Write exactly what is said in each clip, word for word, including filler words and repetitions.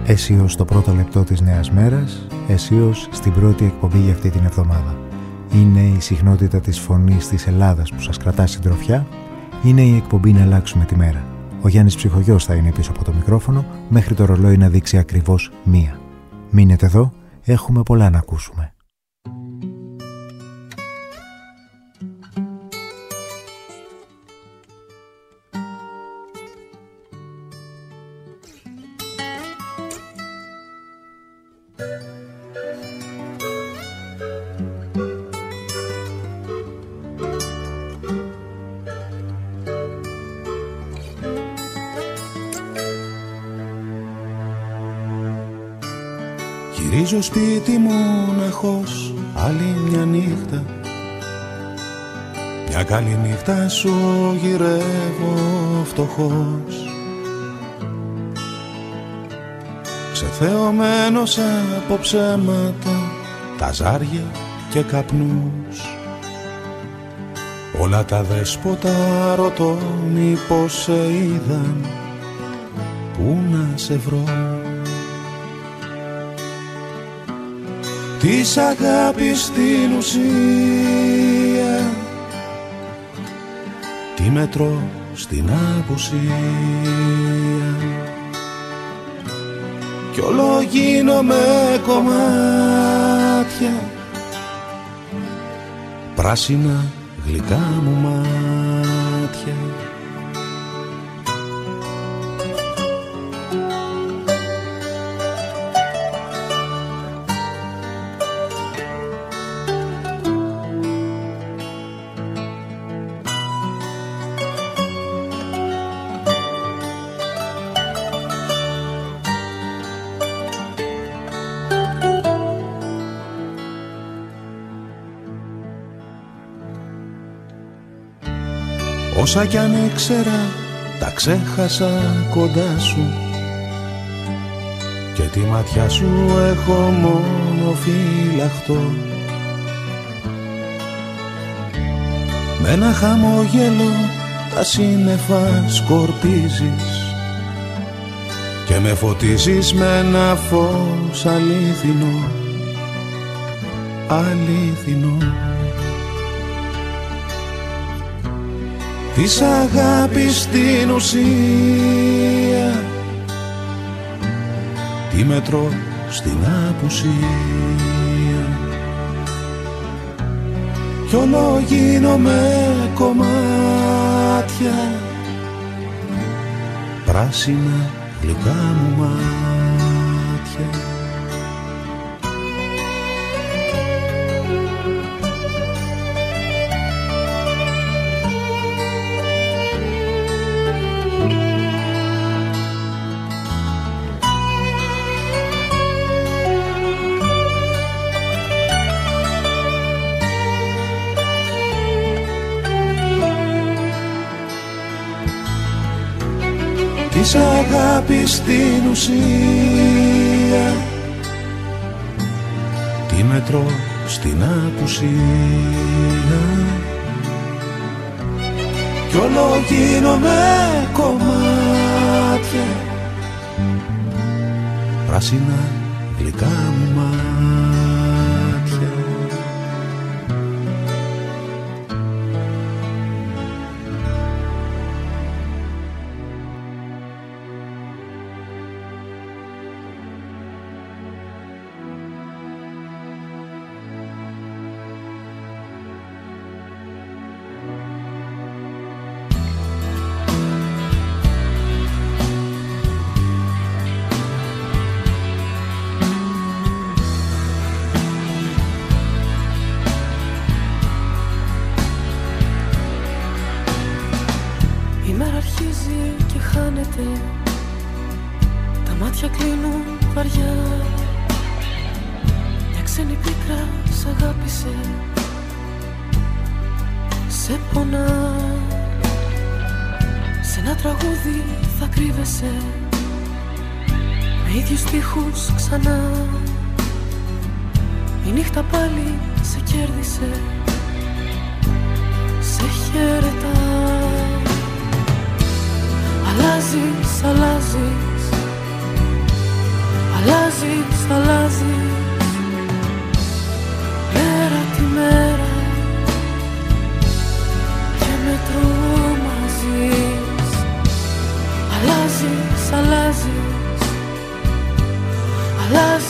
Αισίως στο πρώτο λεπτό της νέας μέρας, αισίως στην πρώτη εκπομπή για αυτή την εβδομάδα. Είναι η συχνότητα της φωνής της Ελλάδας που σας κρατά συντροφιά, είναι η εκπομπή να αλλάξουμε τη μέρα. Ο Γιάννης Ψυχογιός θα είναι πίσω από το μικρόφωνο μέχρι το ρολόι να δείξει ακριβώς μία. Μείνετε εδώ, έχουμε πολλά να ακούσουμε. Γυρίζω σπίτι μοναχός άλλη μια νύχτα. Μια καλή νύχτα σου γυρεύω φτωχός, ξεθεωμένος από ψέματα, τα ζάρια και καπνούς. Όλα τα δέσποτα ρωτώ μήπως σε είδαν, πού να σε βρω. Της αγάπης στην ουσία, τι μετρώ στην απουσία, κι όλο γίνομαι κομμάτια, πράσινα γλυκά μου μάτια. Όσα κι αν ήξερα τα ξέχασα κοντά σου, και τη ματιά σου έχω μόνο φυλαχτό. Με ένα χαμόγελο τα σύννεφα σκορπίζεις και με φωτίζεις με ένα φως αλήθινο, αλήθινο. Της αγάπης στην ουσία, τι μετρώ στην απουσία, κι όλο γίνομαι κομμάτια, πράσινα γλυκά μου μάτια. Της αγάπης στην ουσία, τι μετρώ στην απουσία, κι όλο γίνομαι κομμάτια, πράσινα γλυκά μου μάτια.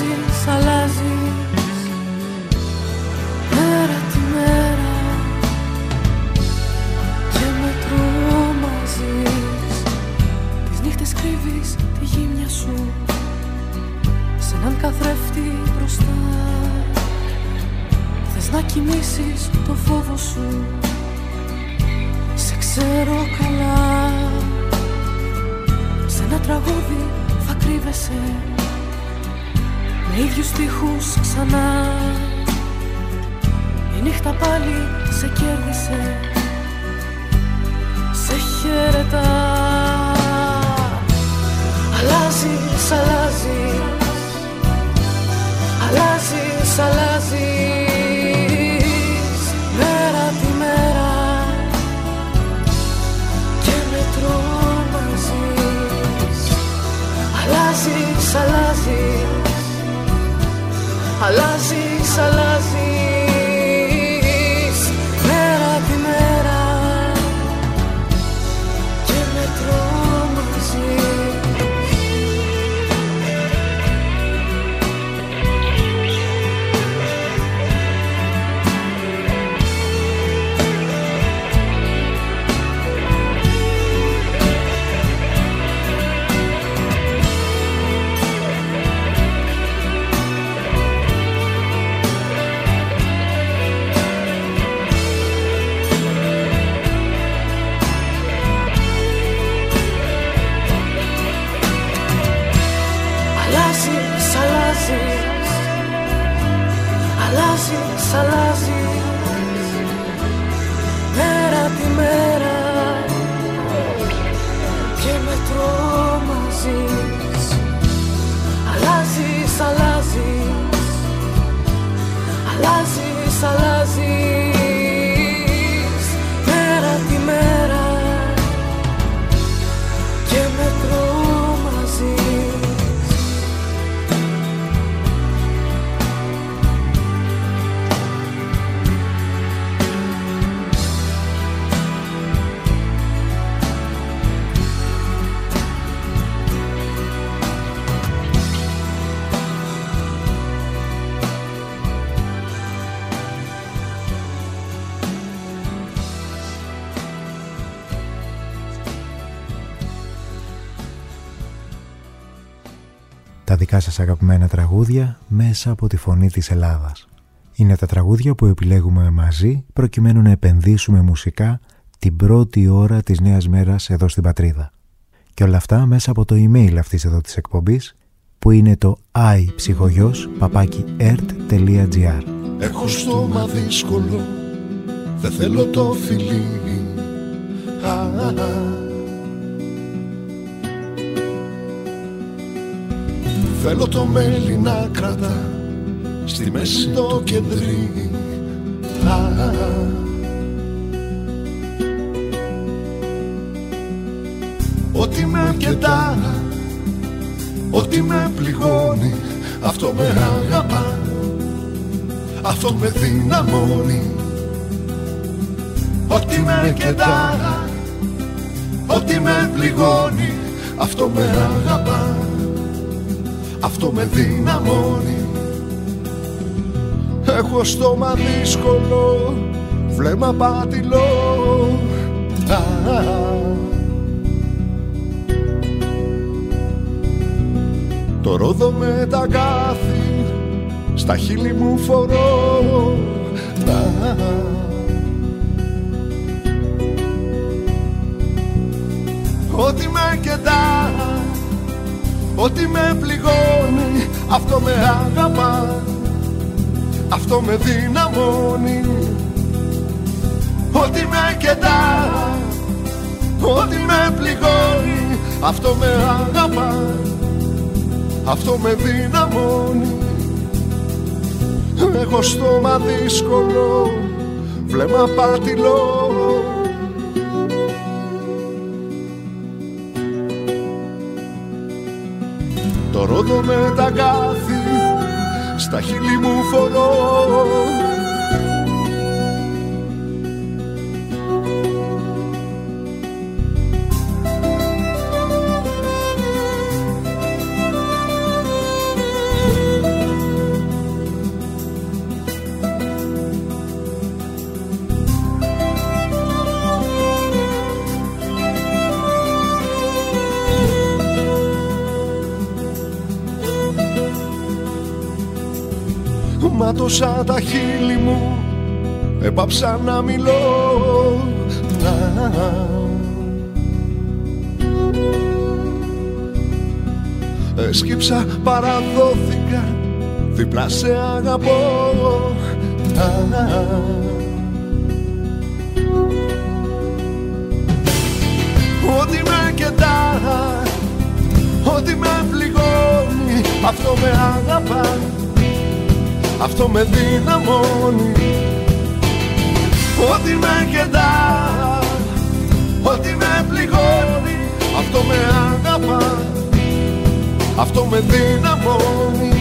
αλλάζεις, αλλάζεις μέρα τη μέρα και με τρομάζεις. Τις νύχτες κρύβεις τη γύμνια σου σε έναν καθρέφτη μπροστά. Θες να κοιμήσεις το φόβο σου, σε ξέρω καλά. Σε ένα τραγούδι θα κρύβεσαι με ίδιους στίχους ξανά. Η νύχτα πάλι σε κέρδισε, σε χαιρετά. Αλλάζεις, αλλάζεις, αλλάζεις, αλλάζεις μέρα τη μέρα και με τρομάζεις. Αλλάζεις, αλλάζεις, αλλάζεις, αλλάζεις μέρα τη μέρα και με τρομάζεις. Αλλάζεις, αλλάζεις μέρα τη μέρα και με τρομάζεις. Αλλάζεις, αλλάζεις, αλλάζεις, αλλάζεις μέρα τη μέρα και με τρομάζεις. Τα δικά σας αγαπημένα τραγούδια μέσα από τη φωνή της Ελλάδας. Είναι τα τραγούδια που επιλέγουμε μαζί προκειμένου να επενδύσουμε μουσικά την πρώτη ώρα της νέας μέρας εδώ στην πατρίδα. Και όλα αυτά μέσα από το email αυτής εδώ της εκπομπής που είναι το iψυχογιός παπάκι ερτ τελεία τζι άρ. Έχω στόμα δύσκολο, δεν θέλω το φιλί. Α, α, α. Θέλω το μέλι να κρατά στη μέση το κεντρί. Α, α, α. Ό,τι με κεντά, ό,τι με πληγώνει, αυτό με αγαπά, αυτό με δυναμώνει. Ό,τι με κεντά, ό,τι με πληγώνει, αυτό με αγαπά, αυτό με δυναμώνει. Έχω στόμα δύσκολο, βλέμμα πατηλό. Α, α, α. Το ρόδο με τα κάθη στα χείλη μου φορώ. Α, α, α. Ό,τι με κεντά, ό,τι με πληγώνει, αυτό με αγαπά, αυτό με δυναμώνει. Ό,τι με κεντά, ό,τι με πληγώνει, αυτό με αγαπά, αυτό με δυναμώνει. Έχω στόμα δύσκολο, βλέμμα πατηλό. Το ρόδο με τα κάθη στα χείλη μου φορώ. μάτωσα τα χείλη μου, έπαψα να μιλώ. Να. Έσκυψα, παραδόθηκα, δίπλα σε αγαπώ. Να. Ό,τι με κεντά, ό,τι με πληγώνει, αυτό με αγαπά, αυτό με δυναμώνει. Ό,τι με κεντά, ό,τι με πληγώνει, αυτό με αγαπά, αυτό με δυναμώνει.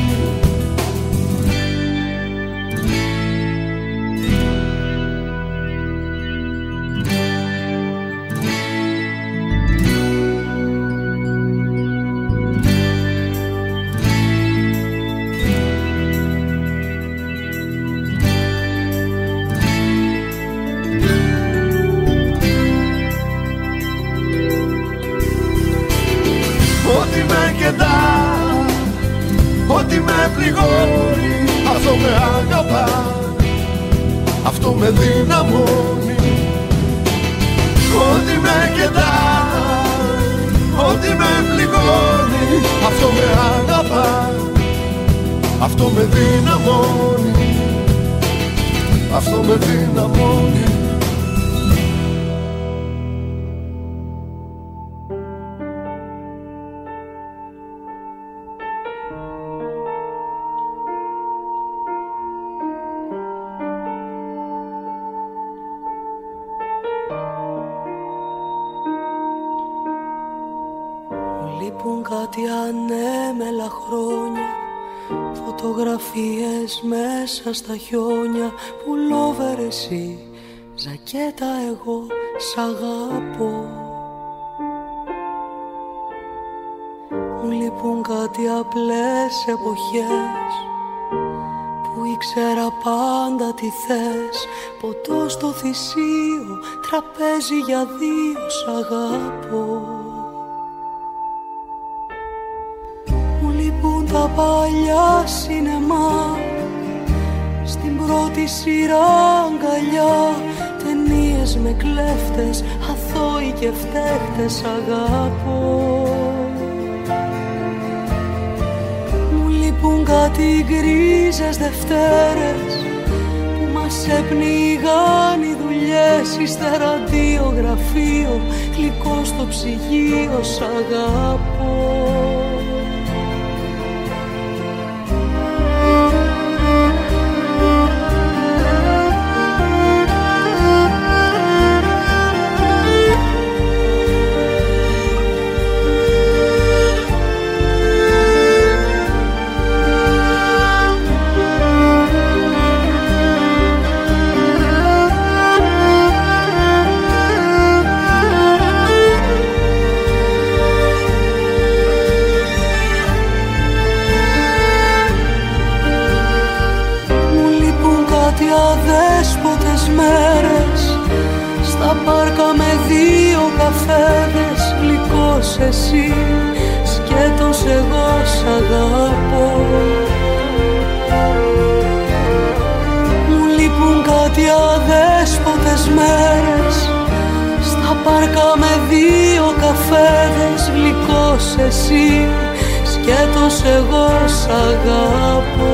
Ό,τι με πληγώνει, αυτό με αγαπά, αυτό με δυναμώνει. Ό,τι με κεντά, ό,τι με πληγώνει, αυτό με αγαπά, αυτό με δυναμώνει, αυτό με δυναμώνει. Κάτι ανέμελα χρόνια, φωτογραφίες μέσα στα χιόνια. Πουλόβερ εσύ, ζακέτα εγώ, σ' αγαπώ. Μου λείπουν κάτι απλές εποχές που ήξερα πάντα τι θες. Ποτό στο θυσίο, τραπέζι για δύο, σ' αγαπώ. Τα παλιά σινεμά, στην πρώτη σειρά αγκαλιά, ταινίες με κλέφτες, αθώοι και φταίχτες, αγαπώ. Μου λείπουν κάτι γκρίζες Δευτέρες που μας έπνιγαν οι δουλειές, ύστερα αντιογραφείο, γλυκό στο ψυγείο, σ' αγαπώ. Στα πάρκα με δύο καφέδες, γλυκός εσύ, σκέτος εγώ, σ' αγαπώ. Μου λείπουν κάτι αδέσποτες μέρες, στα πάρκα με δύο καφέδες, γλυκός εσύ, σκέτος εγώ, σ' αγαπώ.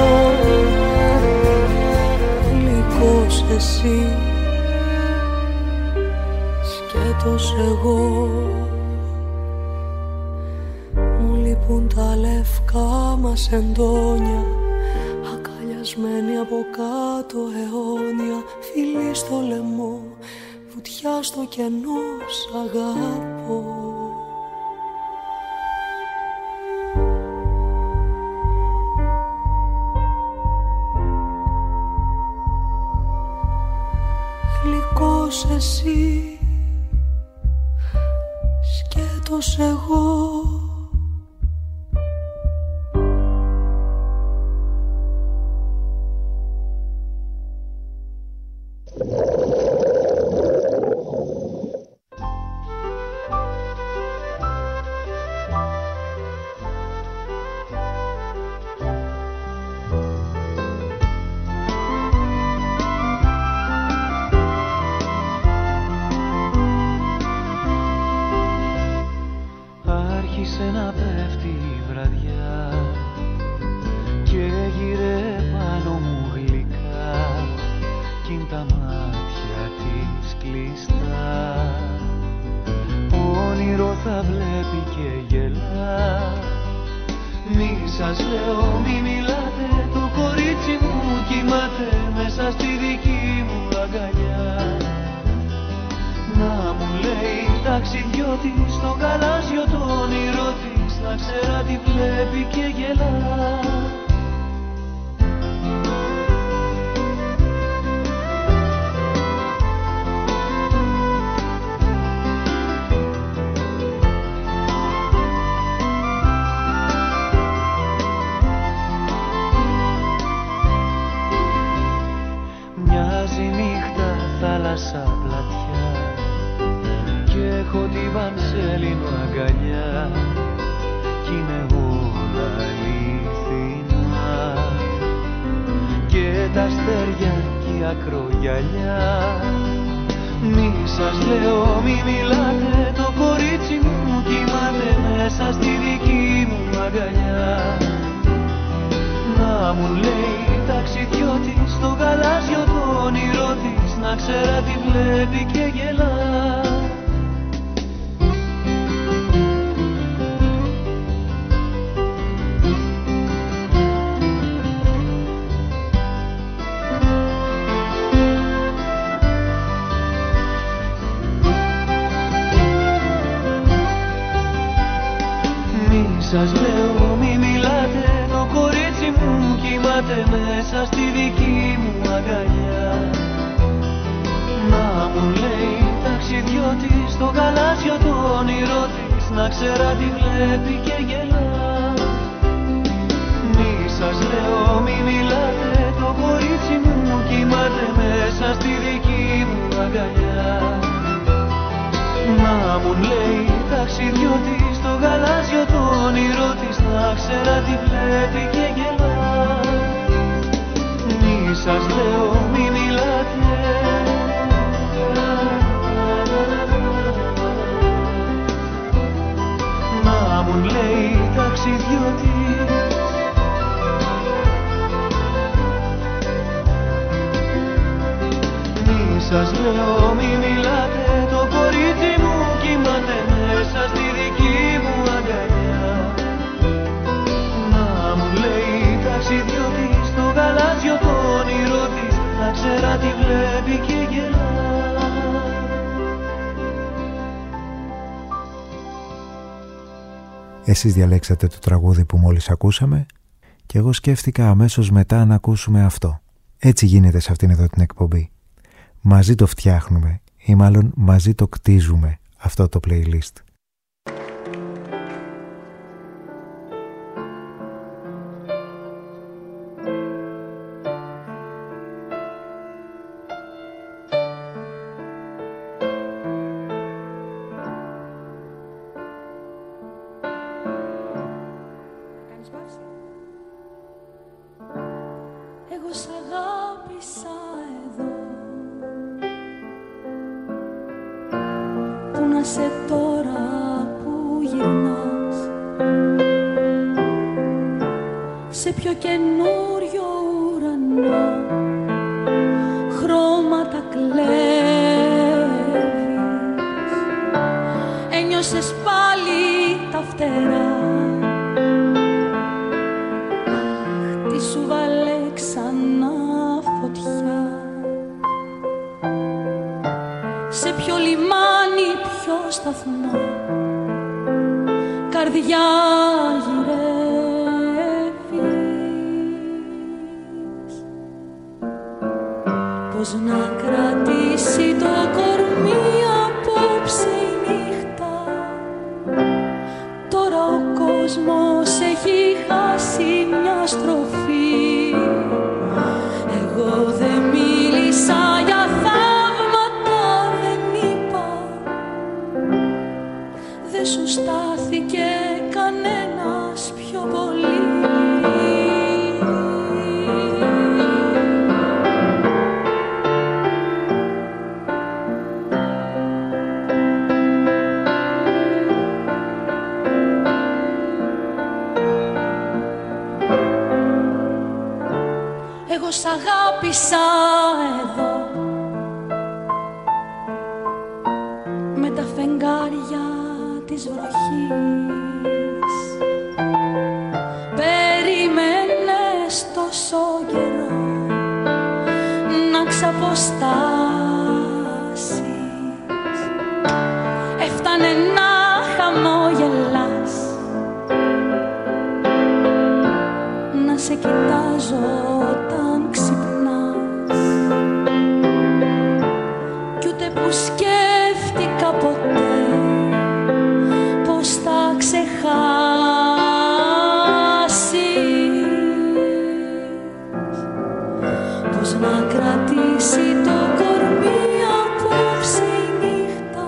Γλυκός εσύ, σκέτος εγώ. Μου λείπουν τα λευκά μας εντόνια, αγκαλιασμένοι από κάτω αιώνια, φιλί στο λαιμό, βουτιά στο κενό, σ' αγαπώ. Γλυκός εσύ, σκέτος εγώ. σας λέω μη μιλάτε, το κορίτσι μου κοιμάται μέσα στη δική μου αγκαλιά. Να μου λέει ταξιδιώτη στο γαλάζιο το όνειρό της, να ξέρα τι βλέπει και γελά. Θάλασσα πλατιά κι έχω τη Βανσέλινο αγκαλιά κι είναι όλα αληθινά και τα αστέρια κι η ακρογιαλιά. Μη σας λέω μη μιλάτε, το κορίτσι μου κοιμάται μέσα στη δική μου αγκαλιά. Να μου λέει ταξιδιώτη στο γαλάζιο το όνειρό της, να ξέρα τι βλέπει και γελά. Μη σας λέω μη μιλάτε, το κορίτσι μου κοιμάται μέσα στη δική μου αγκαλιά. Να μου λέει ταξιδιώτη στο γαλάζιο το όνειρό της, να ξέρα τι βλέπει και γελά. Μη σας λέω μη μιλάτε, το κορίτσι μου κοιμάται μέσα στη δική μου αγκαλιά. Να μου λέει ταξιδιώτη στο γαλάζιο το όνειρό της, να ξέρα τι βλέπει και γελά. Μη σας λέω μη μιλάτε, να μου λέει ταξιδιώτης. Μη σας λέω μη μιλάτε, το κορίτσι μου κοιμάται μέσα στη δική μου αγκαλιά. Να μου λέει ταξιδιώτης στο γαλάζιο το όνειρό της, να ξέρα τι βλέπει και γελά. Εσείς διαλέξατε το τραγούδι που μόλις ακούσαμε και εγώ σκέφτηκα αμέσως μετά να ακούσουμε αυτό. Έτσι γίνεται σε αυτήν εδώ την εκπομπή. Μαζί το φτιάχνουμε ή μάλλον μαζί το κτίζουμε αυτό το playlist. φεγγάρια της βροχής. αποστάσεις. Έφτανε να χαμογελάς, να σε κοιτάζω όταν ξυπνάς, κι ούτε που σκέφτηκα ποτέ πως θα ξεχάσεις, πως να κρατήσει το κορμί απόψε η νύχτα.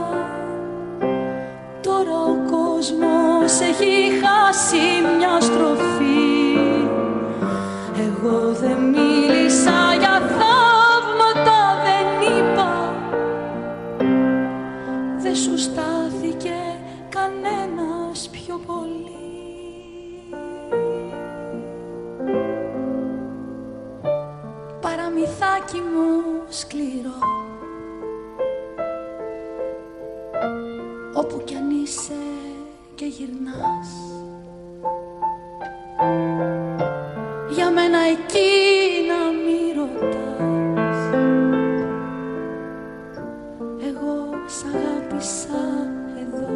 Τώρα ο κόσμος έχει χάσει μια στροφή. Εγώ δεν μίλησα για θαύματα, δεν είπα, δεν σου στάθηκε κανένας πιο πολύ. Παραμυθάκι μου σκληρό, όπου κι αν είσαι και γυρνάς, για μένα εκεί να μη ρωτάς. Εγώ σ' αγάπησα εδώ,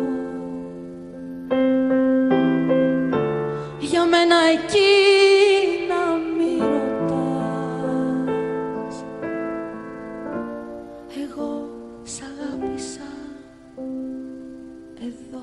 για μένα εκεί να μη ρωτάς. Εγώ σ' αγάπησα εδώ.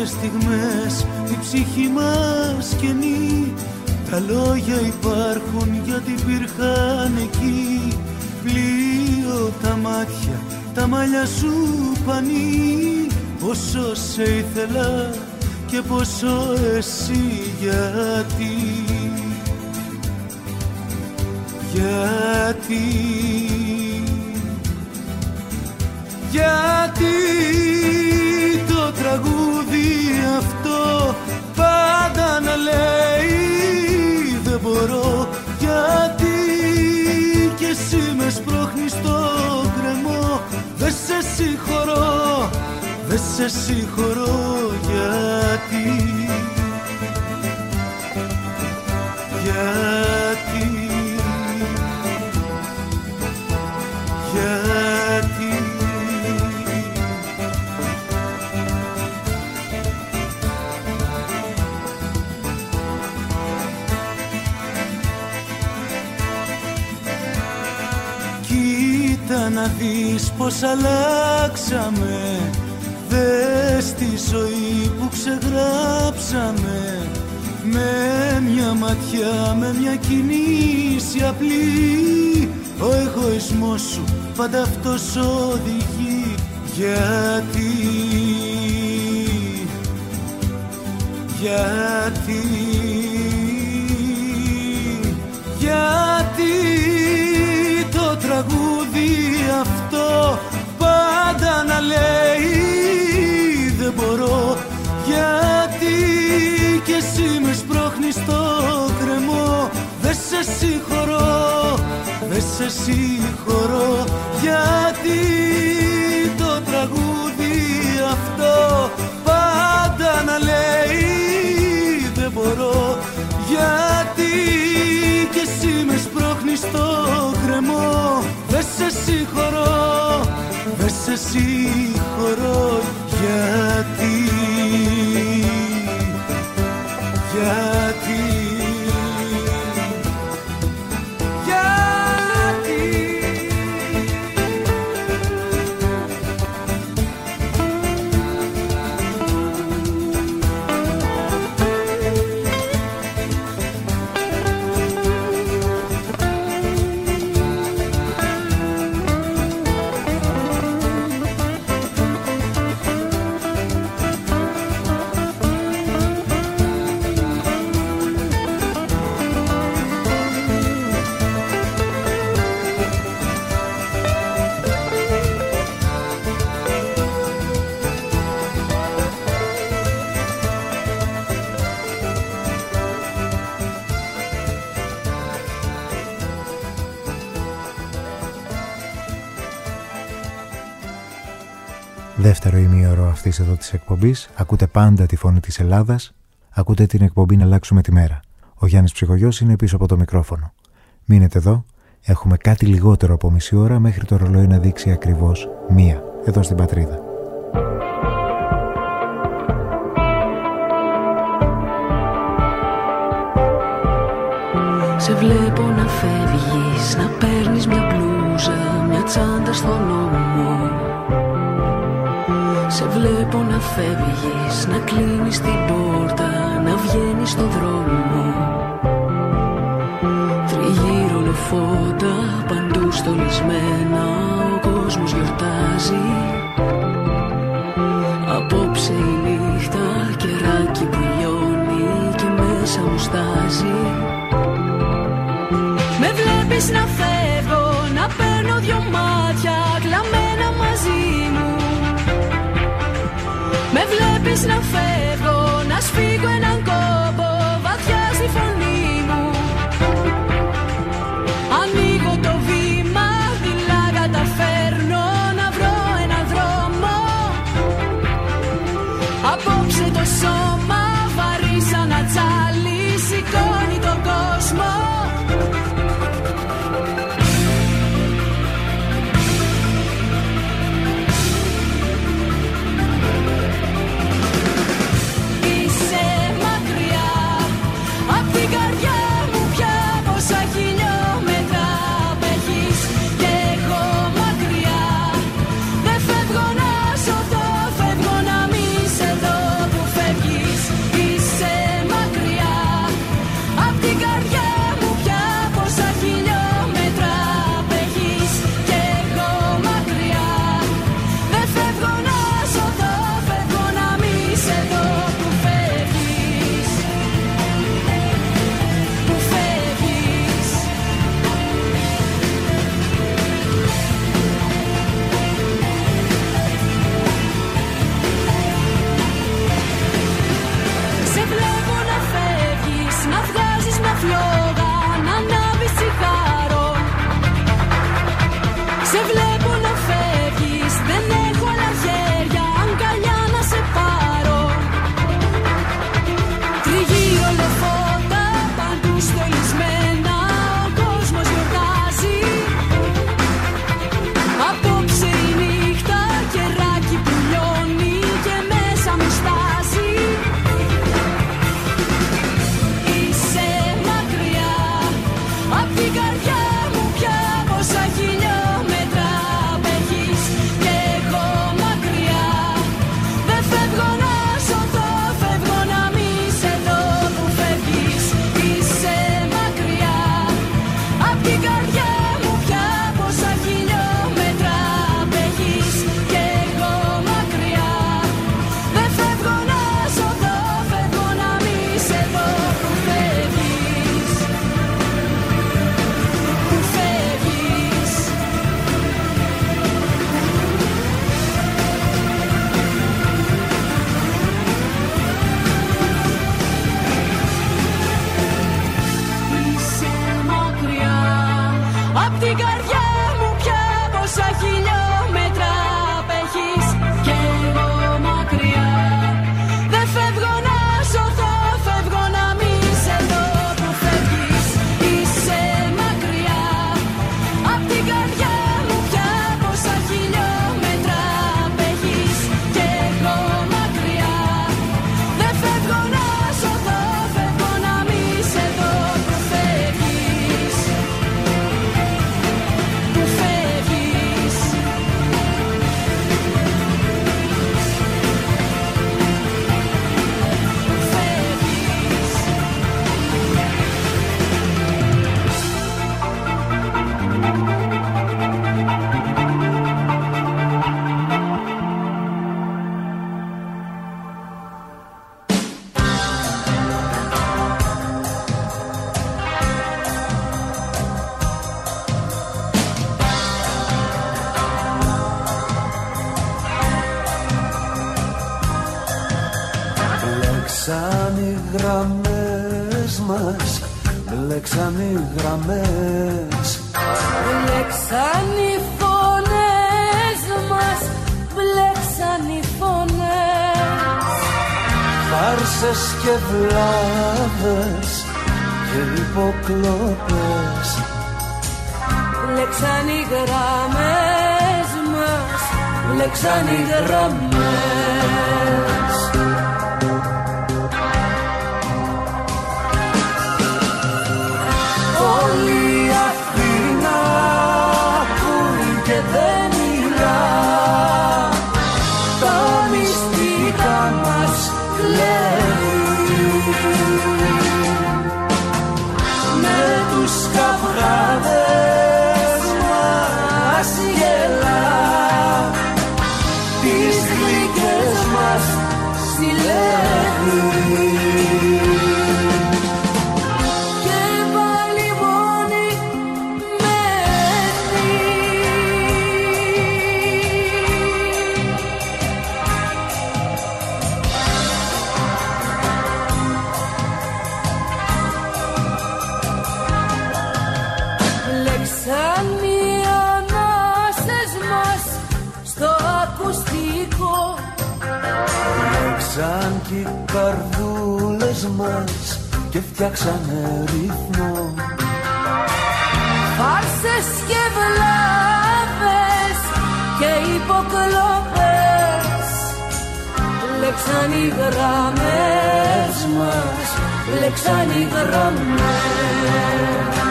Άλλες στιγμές η ψυχή μας καινή. Τα λόγια υπάρχουν γιατί υπήρχαν εκεί. Πλοίο τα μάτια, τα μαλλιά σου πανί. Πόσο σε ήθελα και πόσο εσύ, γιατί. Γιατί. Γιατί το τραγούδι αυτό πάντα να λέει δεν μπορώ. Γιατί κι εσύ με σπρώχνεις στο γκρεμό. Δεν σε συγχωρώ, δεν σε συγχωρώ. Γιατί. Γιατί. Γιατί. Κοίτα να δεις πως αλλάξαμε. Δες τη ζωή που ξεγράψαμε. Με μια ματιά, με μια κίνηση απλή. Ο εγωισμός σου πάντα αυτός οδηγεί. Γιατί. Γιατί. Γιατί το τραγούδι αυτό πάντα να λέει δεν μπορώ. Γιατί κι εσύ με σπρώχνεις στο κρεμό. Δεν σε συγχωρώ, δεν σε συγχωρώ. Γιατί το τραγούδι αυτό πάντα να λέει δεν μπορώ. Γιατί κι εσύ με σπρώχνεις στο κρεμό. Δεν σε συγχωρώ, δεν σε συγχωρώ. Γιατί. Γιατί. Δεύτερο ημίωρο αυτής εδώ της εκπομπής. Ακούτε πάντα τη φωνή της Ελλάδας. Ακούτε την εκπομπή «Να αλλάξουμε τη μέρα». Ο Γιάννης Ψυχογιός είναι πίσω από το μικρόφωνο. Μείνετε εδώ. Έχουμε κάτι λιγότερο από μισή ώρα μέχρι το ρολόι να δείξει ακριβώς μία. Εδώ στην Πατρίδα. Σε βλέπω να φεύγεις, να παίρνεις μια μπλούζα, μια τσάντα στον ώμο. Σε βλέπω να φεύγεις, να κλείνεις την πόρτα, να βγαίνεις στον δρόμο. Τριγύρω λεφόντα, παντού στολισμένα, ο κόσμος γιορτάζει. Απόψε η νύχτα, κεράκι που λιώνει και μέσα μου στάζει. Με βλέπεις να φεύγω, να παίρνω δυο μάτια κλαμμένα μαζί μου. Με βλέπεις να φεύγω, να σφίγγω έναν κόπο βαθιά στη φωνή μου. Ανοίγω το βήμα, δειλά καταφέρνω να βρω έναν δρόμο. Μπλέξαν οι γραμμές μας, μπλέξαν οι γραμμές. Μπλέξαν οι φωνές μας, μπλέξαν οι φωνές. Φάρσες και βλάβες και υποκλοπές. Μπλέξαν οι γραμμές μας, μπλέξαν οι γραμμές. Όλη η Αθήνα ακούει και δεν μιλά, τα μυστικά μας κλέβει. Με τους καυγάδες μας γελά, τις γλυκές μας συλλέγει. Σαν κι οι καρδούλες μας και φτιάξανε ρυθμό. Φάρσες και βλάβες και υποκλοπές. Μπλέξαν οι γραμμές μας, μπλέξαν οι γραμμές.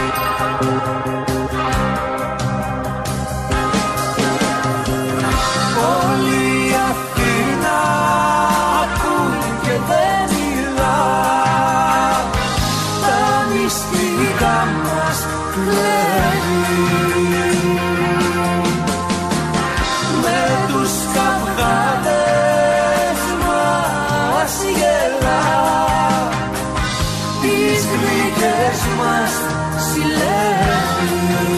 Όλη η Αθήνα ακούει και δεν μιλά, τα μυστικά μας κλέβει. Με τους καυγάδες μας γελά, τις γλυκές μας συλλέγει.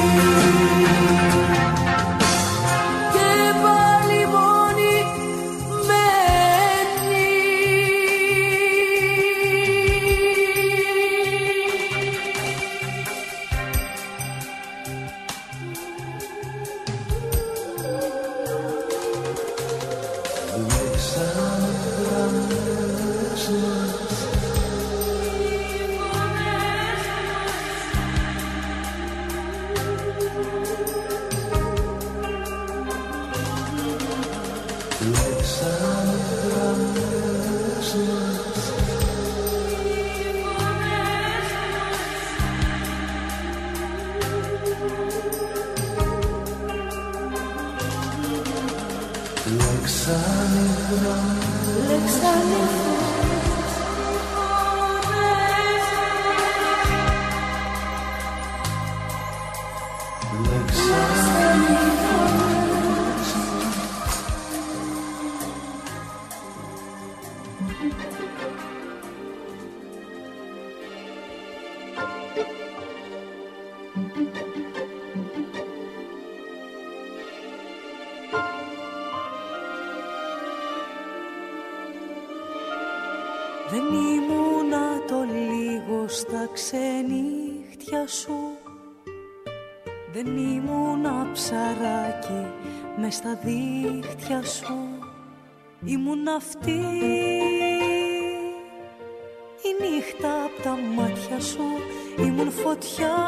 Δεν ήμουνα το λίγο στα ξενύχτια σου, δεν ήμουνα ψαράκι μες στα δίχτυα σου. Ήμουν αυτή η νύχτα απ' τα μάτια σου, ήμουν φωτιά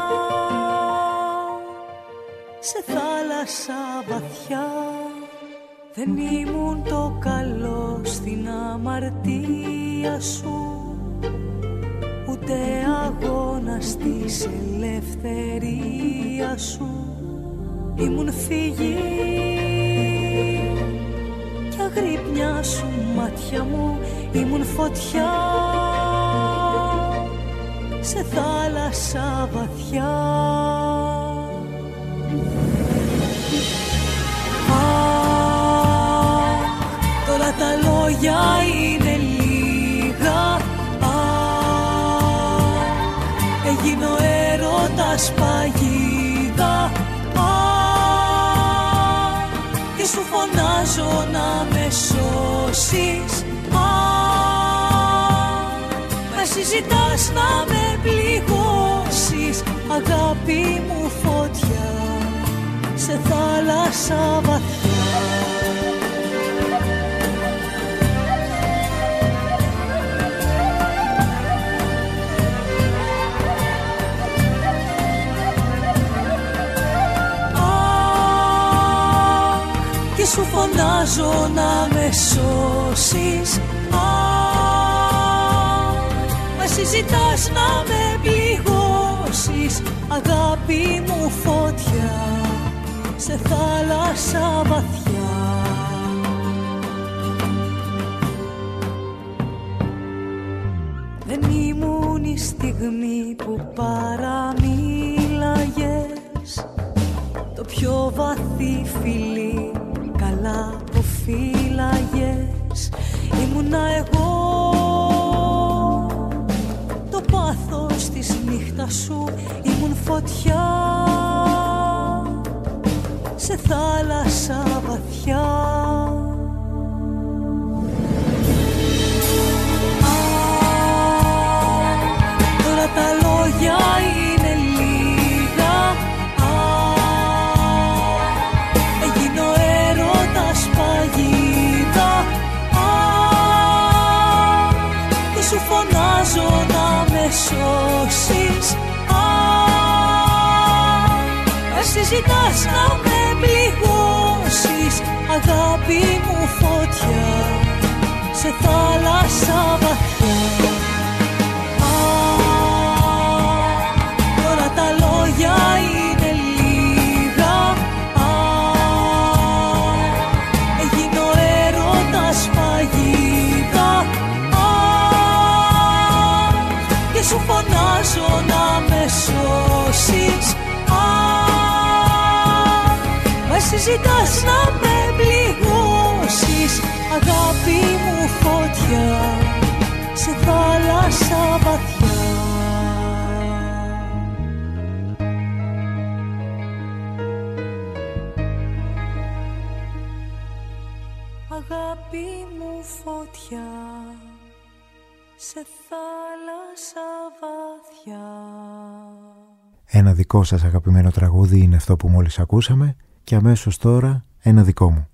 σε θάλασσα βαθιά. Δεν ήμουν το καλό στην αμαρτία σου, ούτε αγώνας της ελευθερίας σου. Ήμουν φυγή κι αγρύπνια σου μάτια μου, ήμουν φωτιά σε θάλασσα βαθιά. Τώρα τα λόγια είναι λίγα. Α, έγινε ο έρωτας παγίδα. Α, και σου φωνάζω να με σώσεις. Α, ζητάς να με πληγώσεις, αγάπη μου φωτιά σε θάλασσα βαθιά. Αχ, και σου φωνάζω να με σώσεις. Συζητάς να με πληγώσεις, αγάπη μου φωτιά σε θάλασσα βαθιά. Δεν ήμουν η στιγμή που παραμίλαγες, το πιο βαθύ φιλί καλά που φύλαγες. Ήμουνα εγώ πάθος της νύχτας σου, ήμουν φωτιά σε θάλασσα βαθιά. Α, τώρα τα λόγια είναι λίγα. Α, έγινε ο έρωτας παγίδα. Α, και σου φωνάζω να με σώσεις. Α, εσύ ζητάς να με πληγώσεις, αγάπη μου φωτιά σε θάλασσα βαθιά. Α, τώρα τα λόγια είναι λίγα. Α, έγινε ο έρωτας παγίδα. Και σου φωνάζω να με σώσεις. Α, μα εσύ ζητάς να με πληγώσεις, αγάπη μου φωτιά σε θάλασσα βαθιά. Αγάπη μου φωτιά σε θάλασσα βαθιά. Ένα δικό σας αγαπημένο τραγούδι είναι αυτό που μόλις ακούσαμε και αμέσως τώρα ένα δικό μου.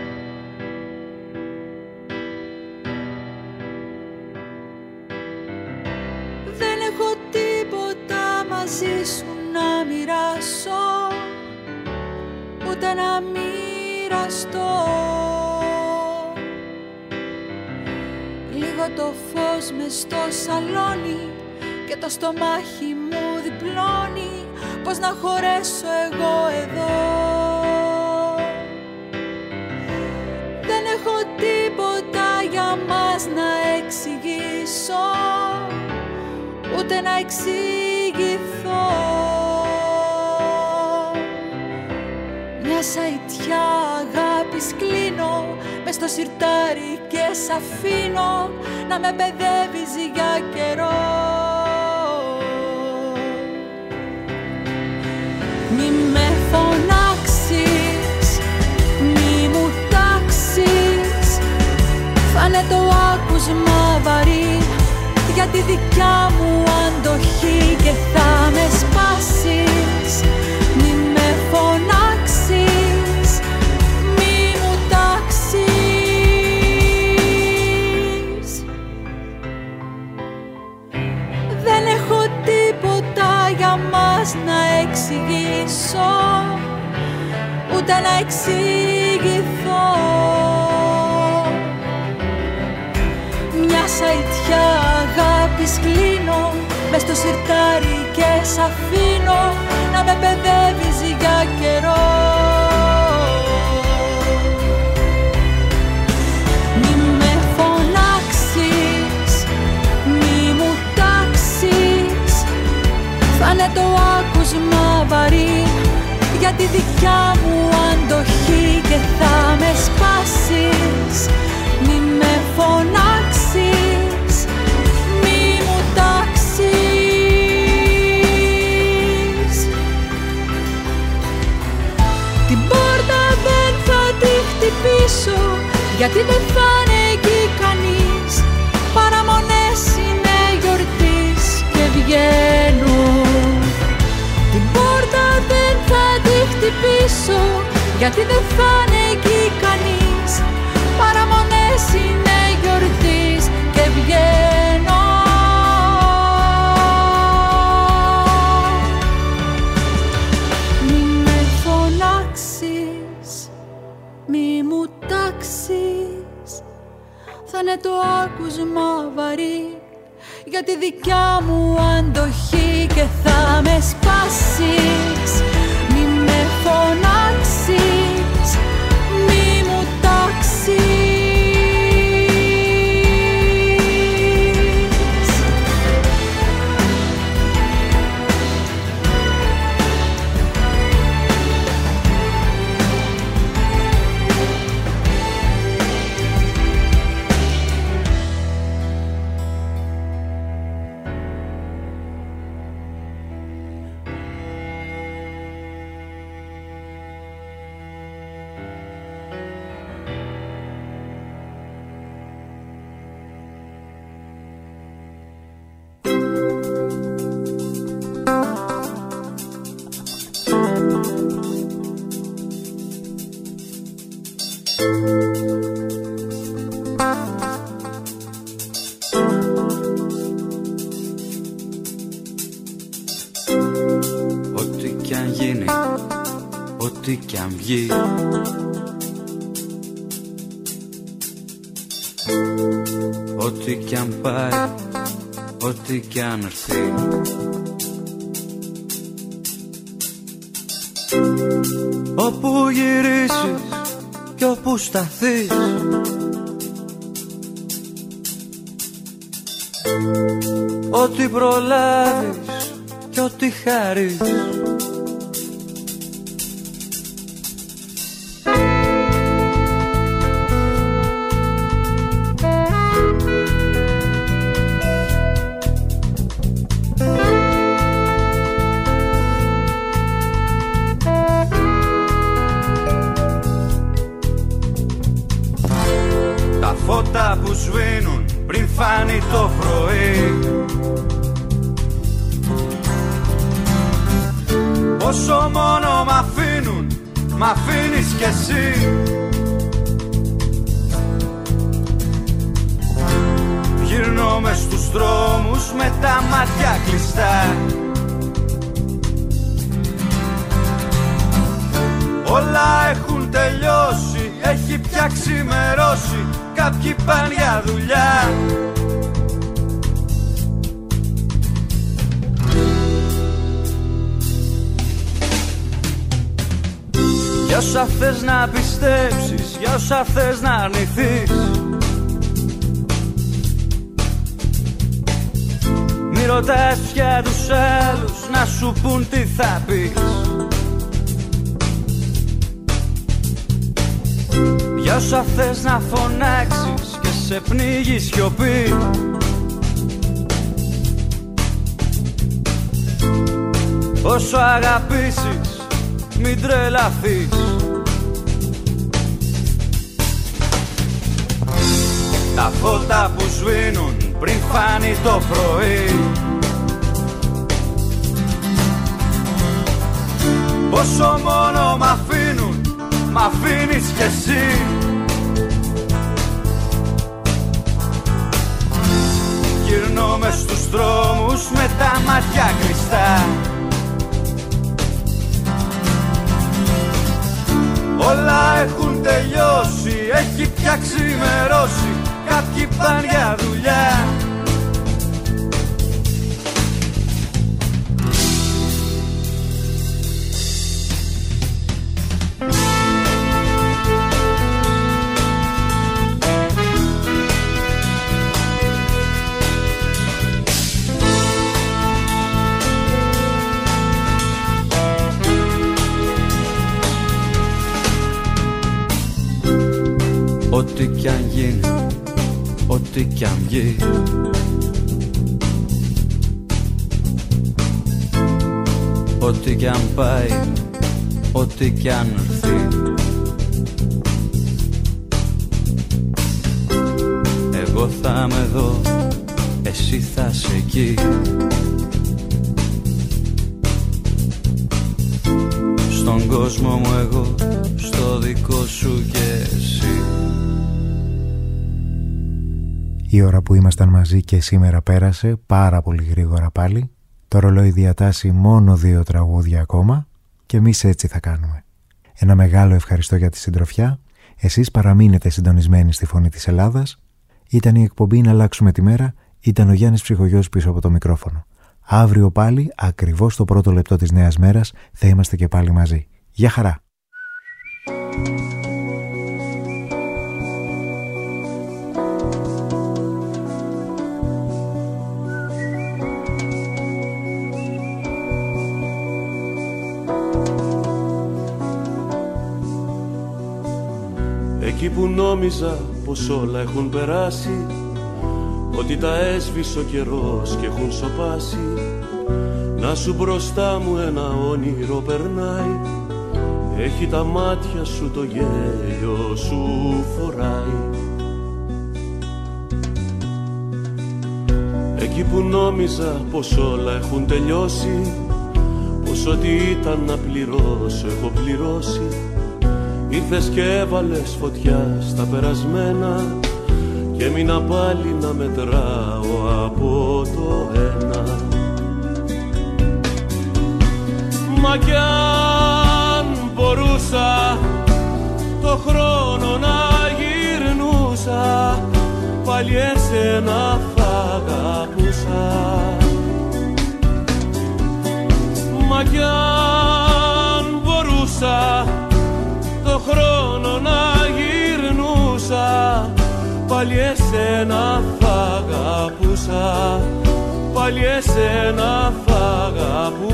Δεν έχω τίποτα μαζί σου να μοιράσω, ούτε να μοιραστώ. Λίγο το φως μες στο σαλόνι και το στομάχι μου διπλώνει. Πώς να χωρέσω εγώ εδώ. Δεν έχω τίποτα για μας να εξηγήσω, ούτε να εξηγηθώ. Μια σαϊτιά αγάπης κλείνω μες στο σιρτάρι και σ' αφήνω να με παιδεύεις για καιρό. Μη με φωνάξεις, μη μου τάξεις, φάνε το άκουσμα βαρύ για τη δικιά μου αντοχή και θα με σπάσεις. Μη με φωνάξεις, μη μου τάξεις. Δεν έχω τίποτα για μας να εξηγήσω, ούτε να εξηγηθώ. Μια σαϊτιά αγάπης κλείνω μες στο σιρτάρι και σ' αφήνω να με παιδεύεις για καιρό. Μη με φωνάξεις, μη μου τάξεις, φάνε το άκουσμα βαρύ για τη δικιά μου αντοχή και θα με σπάσεις. Μη με φωνάξεις, μη μου τάξεις. Την πόρτα δεν θα τη χτυπήσω, γιατί δεν θα είναι εκεί κανείς. Παραμονές είναι γιορτή γιατί δεν θα είναι εκεί κανείς, παραμονές είναι γιορτής και βγαίνω. Μη με φωνάξεις, μη μου τάξεις, θα είναι το άκουσμα βαρύ για τη δικιά μου αντοχή και θα με σπάσεις. Μη με φωνάξεις, μη μου τάξεις. Ό,τι κι αν βγει, ό,τι κι αν πάει, ό,τι κι αν έρθει, όπου γυρίσεις κι όπου σταθείς, ό,τι προλάβεις κι ό,τι χαρείς, που σβήνουν πριν φάνει το πρωί, όσο μόνο μ' αφήνουν, μ' αφήνεις κι εσύ. Γυρνώ μες στους δρόμους με τα μάτια κλειστά, όλα έχουν τελειώσει, έχει πια ξημερώσει, κάποιοι πάνε για δουλειά. Για όσα θες να πιστέψεις, για όσα θες να αρνηθείς, μη ρωτάς πια τους άλλους να σου πουν τι θα πεις. Για όσα θες να φωνάξεις και σε πνίγει σιωπή, όσο αγαπήσεις μην τρελαθείς. Τα φώτα που σβήνουν πριν φάνει το πρωί, όσο μόνο μ' αφήνουν, μ' αφήνεις κι εσύ. Γυρνώ μες στους δρόμους με τα μάτια κλειστά, όλα έχουν τελειώσει, έχει πια ξημερώσει, κάποιοι πάνε για δουλειά. Ό,τι κι αν γίνει, ό,τι κι αν βγει, ό,τι κι αν πάει, ό,τι κι αν έρθει, εγώ θα είμαι εδώ, εσύ θα είσαι εκεί. Στον κόσμο μου εγώ, στο δικό σου και εσύ. Η ώρα που ήμασταν μαζί και σήμερα πέρασε πάρα πολύ γρήγορα πάλι. Το ρολόι διατάσσει μόνο δύο τραγούδια ακόμα και εμείς έτσι θα κάνουμε. Ένα μεγάλο ευχαριστώ για τη συντροφιά. Εσείς παραμείνετε συντονισμένοι στη Φωνή της Ελλάδας. Ήταν η εκπομπή «Να αλλάξουμε τη μέρα». Ήταν ο Γιάννης Ψυχογιός πίσω από το μικρόφωνο. Αύριο πάλι, ακριβώς το πρώτο λεπτό της νέας μέρας, θα είμαστε και πάλι μαζί. Γεια χαρά! Εκεί που νόμιζα πως όλα έχουν περάσει, ότι τα έσβησε ο καιρός και έχουν σωπάσει, να σου μπροστά μου ένα όνειρο περνάει. Έχει τα μάτια σου, το γέλιο σου φοράει. Εκεί που νόμιζα πως όλα έχουν τελειώσει, πως ό,τι ήταν να πληρώσω έχω πληρώσει, ήρθες και έβαλες φωτιά στα περασμένα και έμεινα πάλι να μετράω από το ένα. Μα κι αν μπορούσα το χρόνο να γυρνούσα, πάλι εσένα θα αγαπούσα. Μα κι αν μπορούσα το χρόνο να γυρνούσα, πάλι εσένα θα αγαπούσα, πάλι εσένα θα αγαπούσα.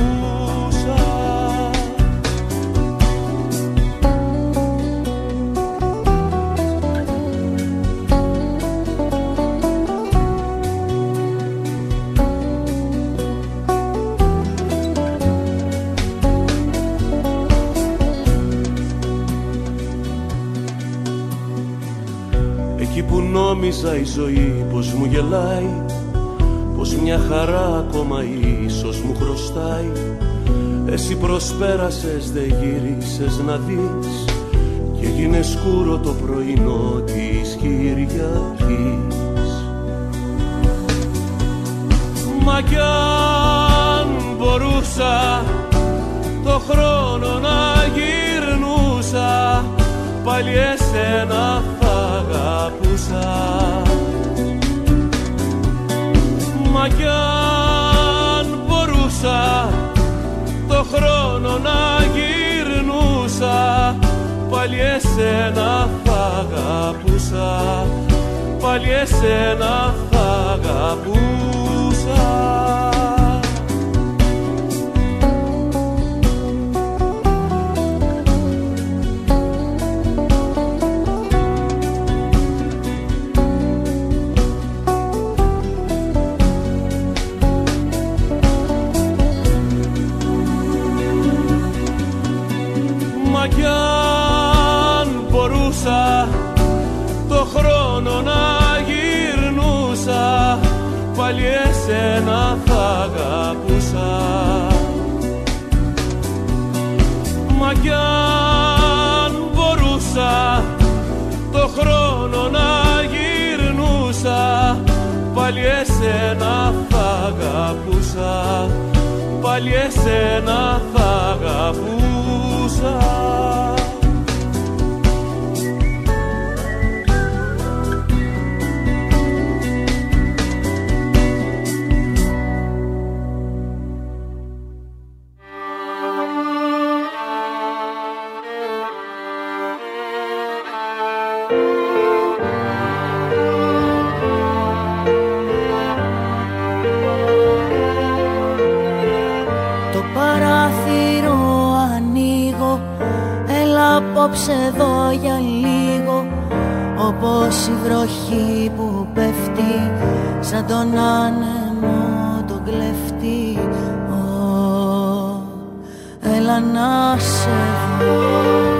Εκεί που νόμιζα η ζωή πως μου γελάει, πως μια χαρά ακόμα ίσως μου χρωστάει, εσύ προσπέρασες, δε γύρισες να δεις και έγινε σκούρο το πρωινό της Κυριακής. Μα κι αν μπορούσα το χρόνο να γυρνούσα, πάλι εσένα θα αγαπούσα. Μα κι αν μπορούσα το χρόνο να γυρνούσα, πάλι εσένα θα αγαπούσα, πάλι εσένα θα αγαπούσα. Κι αν μπορούσα το χρόνο να γυρνούσα, πάλι εσένα θα αγαπούσα. Μα κι αν μπορούσα το χρόνο να γυρνούσα, πάλι εσένα θα αγαπούσα, πάλι εσένα θα αγαπούσα. Απόψε εδώ για λίγο, όπως η βροχή που πέφτει σαν τον άνεμο τον κλέφτη. Ω, έλα να σε δω.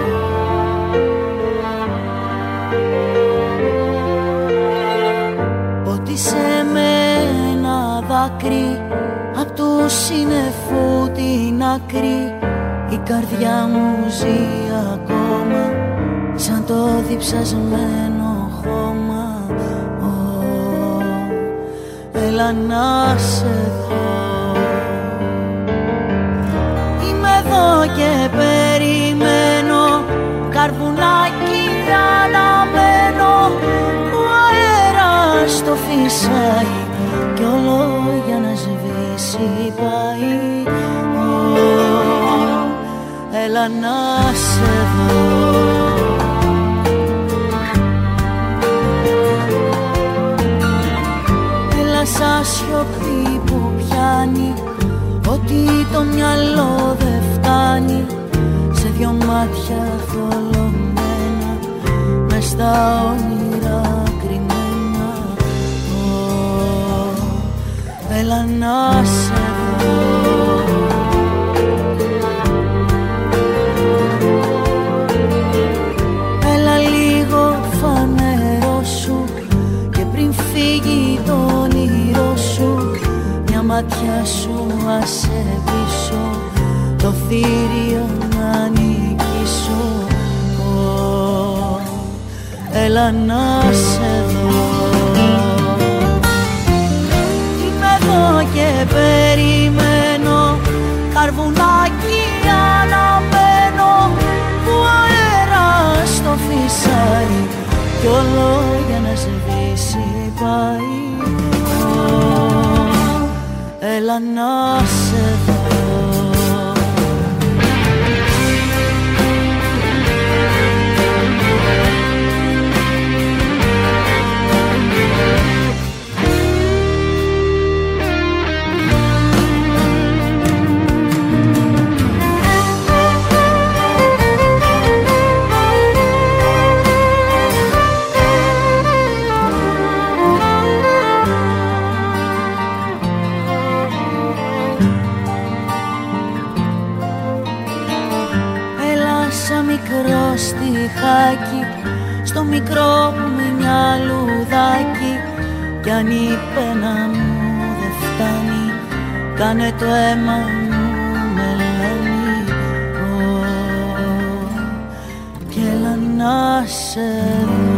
Ποτίσε με ένα δάκρυ απ' του συννεφού την άκρη, η καρδιά μου ζει ακόμα σαν το διψασμένο χώμα. Oh, έλα να σε δω. Είμαι εδώ και περιμένω, καρβουνάκι αναμένω, ο αέρας το φυσάει κι όλο για να σβήσει πάει. Oh, έλα να σε δω. Έλα σαν σιωπή που πιάνει ότι το μυαλό δεν φτάνει, σε δυο μάτια θολωμένα μες στα όνειρα κρυμμένα. Oh, έλα να σε δω. Έλα λίγο φανερώσου και πριν φύγει το όνειρό σου, μια ματιά σου άσε πίσω, το θήριο να νικήσω. Oh, έλα να σε δω. Είμαι εδώ και περιμένω, καρβουνάκι αναμένω, που αέρας το φυσάει κι όλο για να σβήσει πάει. Oh, έλα να σε δω. Στιχάκι, στο μικρό μου μια λουδάκι, κι αν η πένα μου δεν φτάνει, κάνε το αίμα μου μελάνι. Oh, κι έλα να σε δω.